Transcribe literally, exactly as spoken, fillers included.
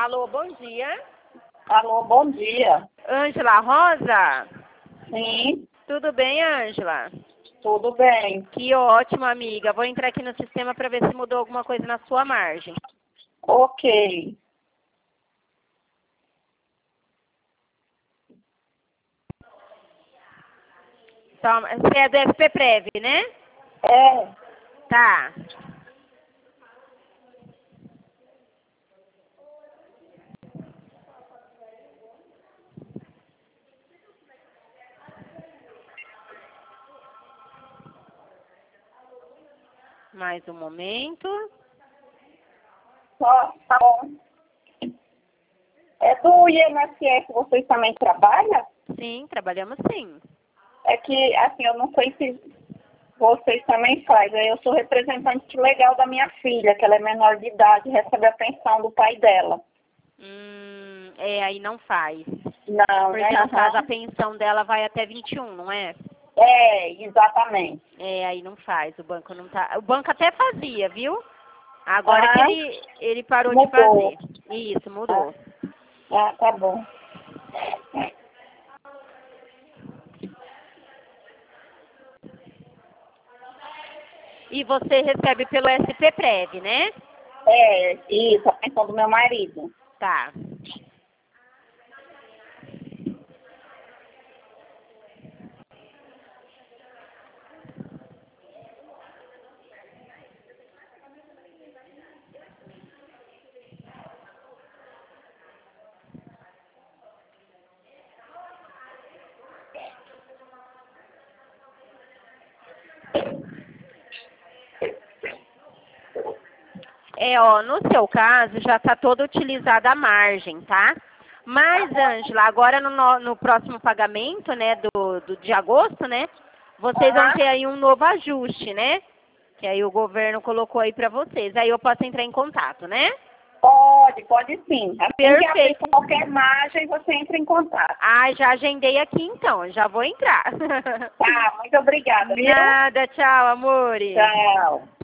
Alô, bom dia. Alô, bom dia. Ângela Rosa? Sim, Tudo bem, Ângela? tudo bem. Que ótimo, amiga. Vou entrar aqui no sistema para ver se mudou alguma coisa na sua margem. Ok. Só- Você é do F P Prev, né? É, Tá. Mais um momento. só, tá bom. É do I N S S, vocês também trabalham? Sim, trabalhamos sim. É que, assim, eu não sei se vocês também fazem. Eu sou representante legal da minha filha, que ela é menor de idade, recebe a pensão do pai dela. Hum, é, aí não faz. Não, Porque né? no caso a Aham. pensão dela vai até vinte e um, não é? É, exatamente. É, aí não faz. O banco não tá. O banco até fazia, viu? Agora que Ah, ele, ele parou de mudou. fazer. Isso, Ah, mudou. ah, tá bom. E você recebe pelo S P Prev, né? É, isso, a pensão do meu marido. Tá. É, ó, no seu caso já está toda utilizada a margem, tá? Mas, Ângela, agora no, no, no próximo pagamento, né, do, do de agosto, né, vocês vão Aham. ter aí um novo ajuste, né? Que aí o governo colocou aí para vocês. Aí eu posso entrar em contato, né? Pode, pode sim. Assim que abrir Perfeito. qualquer margem, você entra em contato. Ah, já agendei aqui então, já vou entrar. Tá, muito obrigada, viu? Nada, tchau, amores. Tchau.